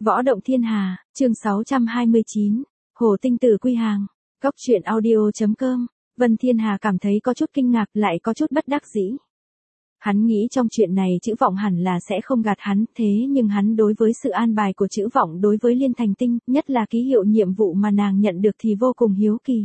Võ động thiên hà, chương 629, Hồ Tinh Tử quy hàng, Cóc truyện audio.com, Vân Thiên Hà cảm thấy có chút kinh ngạc lại có chút bất đắc dĩ. Hắn nghĩ trong chuyện này Chữ Vọng hẳn là sẽ không gạt hắn, thế nhưng hắn đối với sự an bài của Chữ Vọng đối với Liên Thành Tinh, nhất là ký hiệu nhiệm vụ mà nàng nhận được thì vô cùng hiếu kỳ.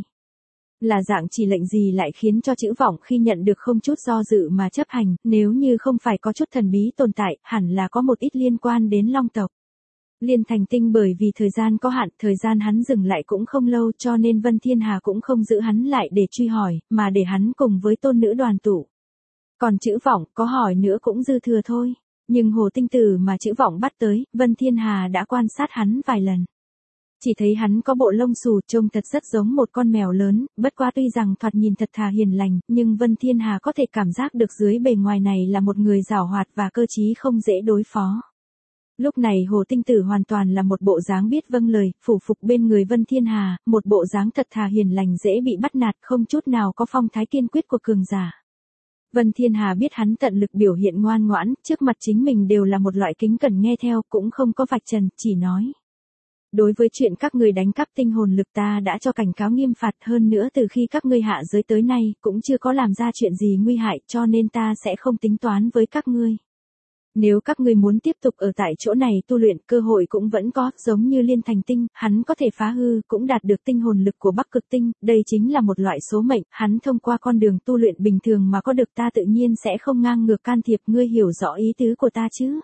Là dạng chỉ lệnh gì lại khiến cho Chữ Vọng khi nhận được không chút do dự mà chấp hành, nếu như không phải có chút thần bí tồn tại, hẳn là có một ít liên quan đến Long tộc. Liên Thành Tinh bởi vì thời gian có hạn, thời gian hắn dừng lại cũng không lâu cho nên Vân Thiên Hà cũng không giữ hắn lại để truy hỏi, mà để hắn cùng với tôn nữ đoàn tụ. Còn Chữ Vọng có hỏi nữa cũng dư thừa thôi, nhưng Hồ Tinh Tử mà Chữ Vọng bắt tới, Vân Thiên Hà đã quan sát hắn vài lần. Chỉ thấy hắn có bộ lông xù trông thật rất giống một con mèo lớn, bất quá tuy rằng thoạt nhìn thật thà hiền lành, nhưng Vân Thiên Hà có thể cảm giác được dưới bề ngoài này là một người giàu hoạt và cơ trí không dễ đối phó. Lúc này Hồ Tinh Tử hoàn toàn là một bộ dáng biết vâng lời, phủ phục bên người Vân Thiên Hà, một bộ dáng thật thà hiền lành dễ bị bắt nạt không chút nào có phong thái kiên quyết của cường giả. Vân Thiên Hà biết hắn tận lực biểu hiện ngoan ngoãn, trước mặt chính mình đều là một loại kính cẩn nghe theo, cũng không có vạch trần, chỉ nói. Đối với chuyện các ngươi đánh cắp tinh hồn lực ta đã cho cảnh cáo nghiêm phạt, hơn nữa từ khi các ngươi hạ giới tới nay cũng chưa có làm ra chuyện gì nguy hại cho nên ta sẽ không tính toán với các ngươi. Nếu các ngươi muốn tiếp tục ở tại chỗ này tu luyện cơ hội cũng vẫn có, giống như Liên Thành Tinh, hắn có thể phá hư cũng đạt được tinh hồn lực của Bắc Cực Tinh, đây chính là một loại số mệnh, hắn thông qua con đường tu luyện bình thường mà có được ta tự nhiên sẽ không ngang ngược can thiệp, ngươi hiểu rõ ý tứ của ta chứ?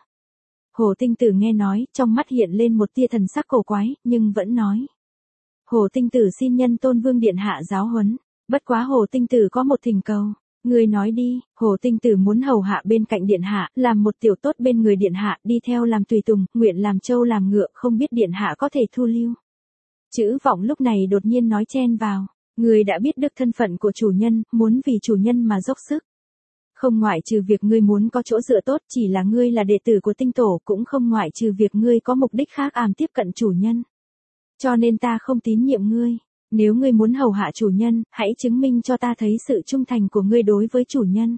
Hồ Tinh Tử nghe nói, trong mắt hiện lên một tia thần sắc cổ quái, nhưng vẫn nói. Hồ Tinh Tử xin nhân Tôn Vương Điện Hạ giáo huấn, bất quá Hồ Tinh Tử có một thỉnh cầu. Ngươi nói đi, Hồ Tinh Tử muốn hầu hạ bên cạnh Điện Hạ, làm một tiểu tốt bên người Điện Hạ, đi theo làm tùy tùng, nguyện làm trâu làm ngựa, không biết Điện Hạ có thể thu lưu. Chữ Vọng lúc này đột nhiên nói chen vào, ngươi đã biết được thân phận của chủ nhân, muốn vì chủ nhân mà dốc sức. Không ngoại trừ việc ngươi muốn có chỗ dựa tốt, chỉ là ngươi là đệ tử của tinh tổ, cũng không ngoại trừ việc ngươi có mục đích khác tiếp cận chủ nhân. Cho nên ta không tín nhiệm ngươi. Nếu ngươi muốn hầu hạ chủ nhân, hãy chứng minh cho ta thấy sự trung thành của ngươi đối với chủ nhân.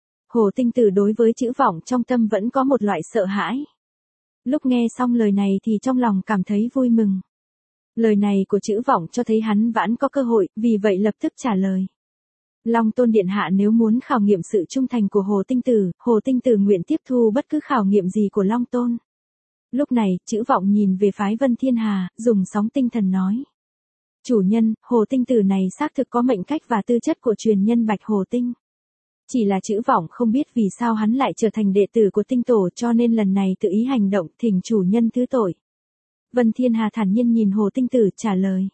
Hồ Tinh Tử đối với Chữ Vọng trong tâm vẫn có một loại sợ hãi. Lúc nghe xong lời này thì trong lòng cảm thấy vui mừng. Lời này của Chữ Vọng cho thấy hắn vẫn có cơ hội, vì vậy lập tức trả lời. Long Tôn Điện Hạ nếu muốn khảo nghiệm sự trung thành của Hồ Tinh Tử nguyện tiếp thu bất cứ khảo nghiệm gì của Long Tôn. Lúc này, Chữ Vọng nhìn về phái Vân Thiên Hà, dùng sóng tinh thần nói. Chủ nhân, Hồ Tinh Tử này xác thực có mệnh cách và tư chất của truyền nhân Bạch Hồ Tinh. Chỉ là Chữ Vọng không biết vì sao hắn lại trở thành đệ tử của tinh tổ cho nên lần này tự ý hành động, thỉnh chủ nhân thứ tội. Vân Thiên Hà thản nhiên nhìn Hồ Tinh Tử trả lời.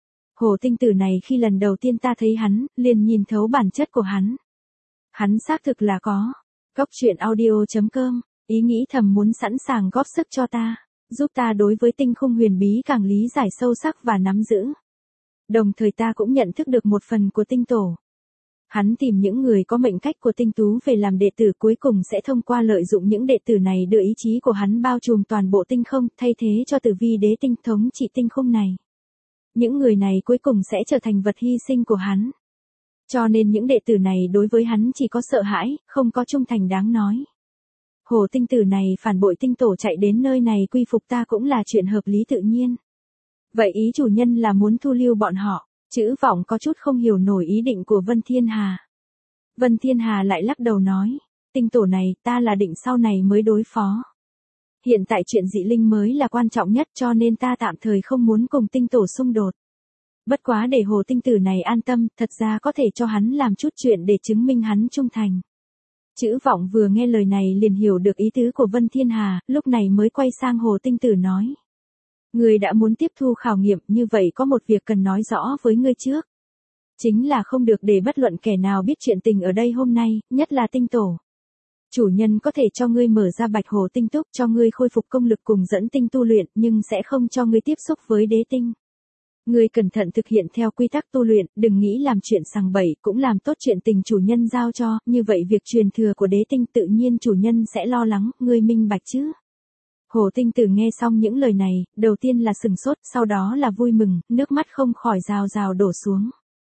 Hồ Tinh Tử này khi lần đầu tiên ta thấy hắn, liền nhìn thấu bản chất của hắn. Hắn xác thực là có. Cóc truyện audio.com, ý nghĩ thầm muốn sẵn sàng góp sức cho ta, giúp ta đối với tinh khung huyền bí càng lý giải sâu sắc và nắm giữ. Đồng thời ta cũng nhận thức được một phần của tinh tổ. Hắn tìm những người có mệnh cách của tinh tú về làm đệ tử, cuối cùng sẽ thông qua lợi dụng những đệ tử này đưa ý chí của hắn bao trùm toàn bộ tinh không, thay thế cho Tử Vi Đế Tinh thống trị tinh khung này. Những người này cuối cùng sẽ trở thành vật hy sinh của hắn. Cho nên những đệ tử này đối với hắn chỉ có sợ hãi, không có trung thành đáng nói. Hồ Tinh Tử này phản bội tinh tổ chạy đến nơi này quy phục ta cũng là chuyện hợp lý tự nhiên. Vậy ý chủ nhân là muốn thu lưu bọn họ? Chữ Vọng có chút không hiểu nổi ý định của Vân Thiên Hà. Vân Thiên Hà lại lắc đầu nói, tinh tổ này ta là định sau này mới đối phó. Hiện tại chuyện dị linh mới là quan trọng nhất cho nên ta tạm thời không muốn cùng tinh tổ xung đột. Bất quá để Hồ Tinh Tử này an tâm, thật ra có thể cho hắn làm chút chuyện để chứng minh hắn trung thành. Chữ Vọng vừa nghe lời này liền hiểu được ý tứ của Vân Thiên Hà, lúc này mới quay sang Hồ Tinh Tử nói. Ngươi đã muốn tiếp thu khảo nghiệm, như vậy có một việc cần nói rõ với ngươi trước. Chính là không được để bất luận kẻ nào biết chuyện tình ở đây hôm nay, nhất là tinh tổ. Chủ nhân có thể cho ngươi mở ra Bạch Hồ Tinh túc, cho ngươi khôi phục công lực cùng dẫn tinh tu luyện, nhưng sẽ không cho ngươi tiếp xúc với đế tinh. Ngươi cẩn thận thực hiện theo quy tắc tu luyện, đừng nghĩ làm chuyện sằng bậy, cũng làm tốt chuyện tình chủ nhân giao cho, như vậy việc truyền thừa của đế tinh tự nhiên chủ nhân sẽ lo lắng, ngươi minh bạch chứ? Hồ Tinh Tử nghe xong những lời này, đầu tiên là sừng sốt, sau đó là vui mừng, nước mắt không khỏi rào rào đổ xuống.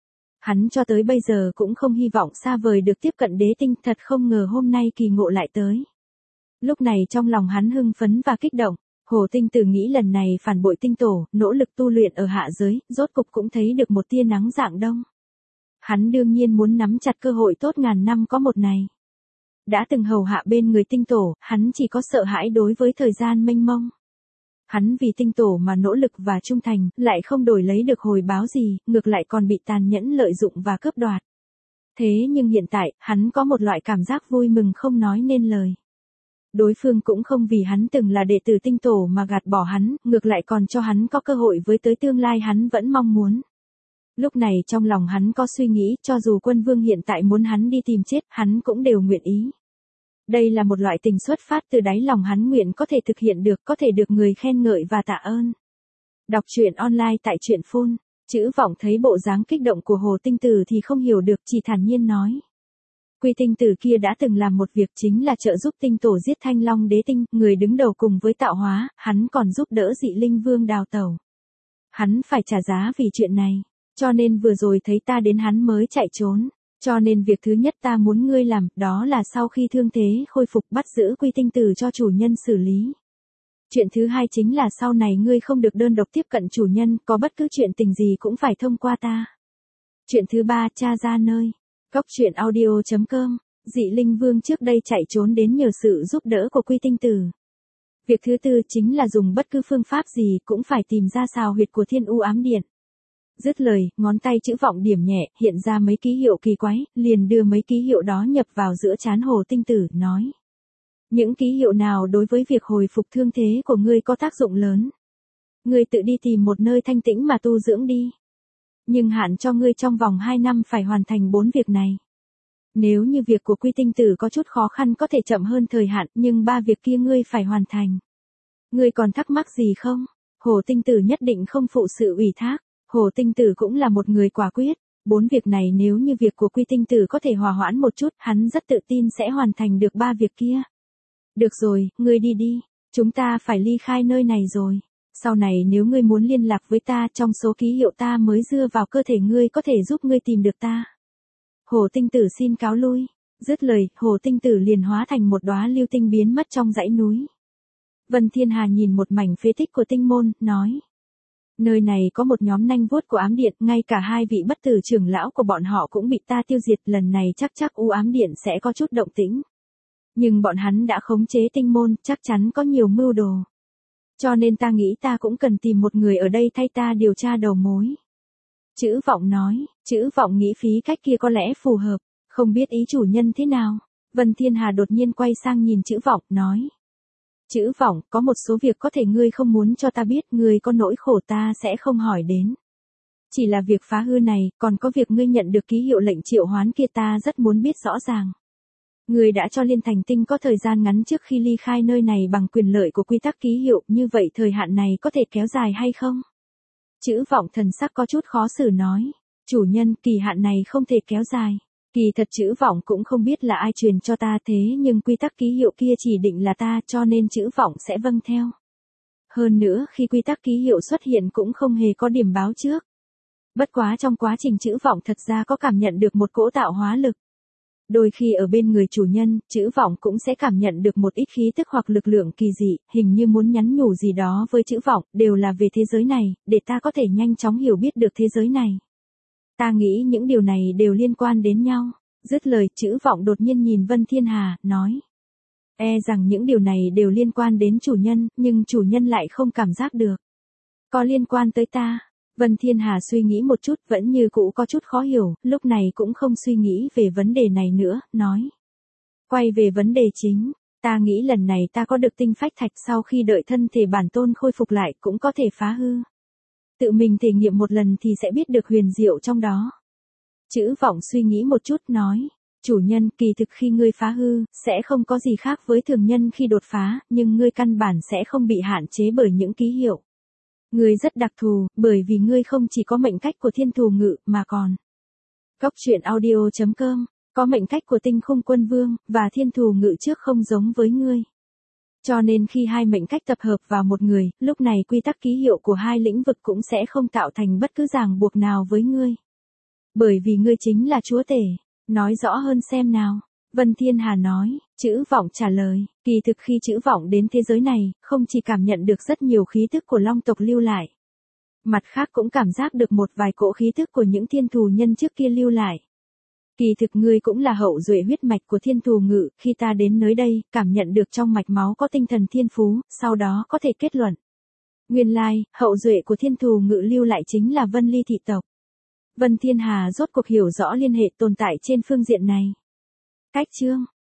Hắn cho tới bây giờ cũng không hy vọng xa vời được tiếp cận đế tinh, thật không ngờ hôm nay kỳ ngộ lại tới. Lúc này trong lòng hắn hưng phấn và kích động, Hồ Tinh Tử nghĩ lần này phản bội tinh tổ, nỗ lực tu luyện ở hạ giới, rốt cục cũng thấy được một tia nắng rạng đông. Hắn đương nhiên muốn nắm chặt cơ hội tốt ngàn năm có một này. Đã từng hầu hạ bên người tinh tổ, hắn chỉ có sợ hãi đối với thời gian mênh mông. Hắn vì tinh tổ mà nỗ lực và trung thành, lại không đổi lấy được hồi báo gì, ngược lại còn bị tàn nhẫn lợi dụng và cướp đoạt. Thế nhưng hiện tại, hắn có một loại cảm giác vui mừng không nói nên lời. Đối phương cũng không vì hắn từng là đệ tử tinh tổ mà gạt bỏ hắn, ngược lại còn cho hắn có cơ hội với tới tương lai hắn vẫn mong muốn. Lúc này trong lòng hắn có suy nghĩ, cho dù quân vương hiện tại muốn hắn đi tìm chết, hắn cũng đều nguyện ý. Đây là một loại tình xuất phát từ đáy lòng hắn nguyện có thể thực hiện được, có thể được người khen ngợi và tạ ơn. Đọc truyện online tại truyện phun, Chữ Vọng thấy bộ dáng kích động của Hồ Tinh Tử thì không hiểu được, chỉ thản nhiên nói. Quy Tinh Tử kia đã từng làm một việc chính là trợ giúp tinh tổ giết Thanh Long Đế Tinh, người đứng đầu cùng với tạo hóa, hắn còn giúp đỡ Dị Linh Vương đào tẩu. Hắn phải trả giá vì chuyện này, cho nên vừa rồi thấy ta đến hắn mới chạy trốn. Cho nên việc thứ nhất ta muốn ngươi làm, đó là sau khi thương thế khôi phục bắt giữ Quy Tinh Tử cho chủ nhân xử lý. Chuyện thứ hai chính là sau này ngươi không được đơn độc tiếp cận chủ nhân, có bất cứ chuyện tình gì cũng phải thông qua ta. Chuyện thứ ba, tra ra nơi. Cóc truyện audio.com, Dị Linh Vương trước đây chạy trốn đến nhờ sự giúp đỡ của Quy Tinh Tử. Việc thứ tư chính là dùng bất cứ phương pháp gì cũng phải tìm ra xào huyệt của Thiên U Ám Điện. Dứt lời, ngón tay Chữ Vọng điểm nhẹ, hiện ra mấy ký hiệu kỳ quái, liền đưa mấy ký hiệu đó nhập vào giữa trán Hồ Tinh Tử, nói. Những ký hiệu nào đối với việc hồi phục thương thế của ngươi có tác dụng lớn? Ngươi tự đi tìm một nơi thanh tĩnh mà tu dưỡng đi. Nhưng hạn cho ngươi trong vòng 2 năm phải hoàn thành 4 việc này. Nếu như việc của Quy Tinh Tử có chút khó khăn có thể chậm hơn thời hạn, nhưng 3 việc kia ngươi phải hoàn thành. Ngươi còn thắc mắc gì không? Hồ Tinh Tử nhất định không phụ sự ủy thác. Hồ Tinh Tử cũng là một người quả quyết. 4 việc này nếu như việc của Quy Tinh Tử có thể hòa hoãn một chút, hắn rất tự tin sẽ hoàn thành được 3 việc kia. Được rồi, ngươi đi đi. Chúng ta phải ly khai nơi này rồi. Sau này nếu ngươi muốn liên lạc với ta, trong số ký hiệu ta mới dưa vào cơ thể ngươi có thể giúp ngươi tìm được ta. Hồ Tinh Tử xin cáo lui. Dứt lời, Hồ Tinh Tử liền hóa thành một đóa lưu tinh biến mất trong dãy núi. Vân Thiên Hà nhìn một mảnh phế tích của tinh môn, nói. Nơi này có một nhóm nanh vuốt của ám điện, ngay cả 2 vị bất tử trưởng lão của bọn họ cũng bị ta tiêu diệt, lần này chắc U Ám Điện sẽ có chút động tĩnh. Nhưng bọn hắn đã khống chế tinh môn, chắc chắn có nhiều mưu đồ. Cho nên ta nghĩ ta cũng cần tìm một người ở đây thay ta điều tra đầu mối. Chữ Vọng nói, Chữ Vọng nghĩ phí cách kia có lẽ phù hợp, không biết ý chủ nhân thế nào. Vân Thiên Hà đột nhiên quay sang nhìn Chữ Vọng, nói. Chữ Vọng, có một số việc có thể ngươi không muốn cho ta biết, ngươi có nỗi khổ ta sẽ không hỏi đến. Chỉ là việc phá hư này, còn có việc ngươi nhận được ký hiệu lệnh triệu hoán kia ta rất muốn biết rõ ràng. Ngươi đã cho Liên Thành Tinh có thời gian ngắn trước khi ly khai nơi này bằng quyền lợi của quy tắc ký hiệu, như vậy thời hạn này có thể kéo dài hay không? Chữ Vọng thần sắc có chút khó xử nói, chủ nhân, kỳ hạn này không thể kéo dài. Kỳ thật Chữ Vọng cũng không biết là ai truyền cho ta thế nhưng quy tắc ký hiệu kia chỉ định là ta cho nên Chữ Vọng sẽ vâng theo. Hơn nữa khi quy tắc ký hiệu xuất hiện cũng không hề có điểm báo trước. Bất quá trong quá trình Chữ Vọng thật ra có cảm nhận được một cỗ tạo hóa lực. Đôi khi ở bên người chủ nhân, Chữ Vọng cũng sẽ cảm nhận được một ít khí tức hoặc lực lượng kỳ dị, hình như muốn nhắn nhủ gì đó với Chữ Vọng, đều là về thế giới này, để ta có thể nhanh chóng hiểu biết được thế giới này. Ta nghĩ những điều này đều liên quan đến nhau. Dứt lời, Chữ Vọng đột nhiên nhìn Vân Thiên Hà, nói. Rằng những điều này đều liên quan đến chủ nhân, nhưng chủ nhân lại không cảm giác được. Có liên quan tới ta. Vân Thiên Hà suy nghĩ một chút, vẫn như cũ có chút khó hiểu, lúc này cũng không suy nghĩ về vấn đề này nữa, nói. Quay về vấn đề chính, ta nghĩ lần này ta có được tinh phách thạch sau khi đợi thân thể bản tôn khôi phục lại cũng có thể phá hư. Tự mình thể nghiệm một lần thì sẽ biết được huyền diệu trong đó. Chữ Vọng suy nghĩ một chút, nói. Chủ nhân, kỳ thực khi ngươi phá hư, sẽ không có gì khác với thường nhân khi đột phá, nhưng ngươi căn bản sẽ không bị hạn chế bởi những ký hiệu. Ngươi rất đặc thù, bởi vì ngươi không chỉ có mệnh cách của Thiên Thù Ngự, mà còn. Cóc truyện audio.com, có mệnh cách của Tinh Khung Quân Vương, và Thiên Thù Ngự trước không giống với ngươi. Cho nên khi 2 mệnh cách tập hợp vào một người, lúc này quy tắc ký hiệu của 2 lĩnh vực cũng sẽ không tạo thành bất cứ ràng buộc nào với ngươi. Bởi vì ngươi chính là chúa tể. Nói rõ hơn xem nào. Vân Thiên Hà nói, chữ vọng trả lời, kỳ thực khi chữ vọng đến thế giới này, không chỉ cảm nhận được rất nhiều khí thức của long tộc lưu lại. Mặt khác cũng cảm giác được một vài cỗ khí thức của những thiên thù nhân trước kia lưu lại. Kỳ thực ngươi cũng là hậu duệ huyết mạch của thiên thù ngự, khi ta đến nơi đây, cảm nhận được trong mạch máu có tinh thần thiên phú, sau đó có thể kết luận. Nguyên lai, hậu duệ của thiên thù ngự lưu lại chính là Vân Ly thị tộc. Vân Thiên Hà rốt cuộc hiểu rõ liên hệ tồn tại trên phương diện này. Cách chương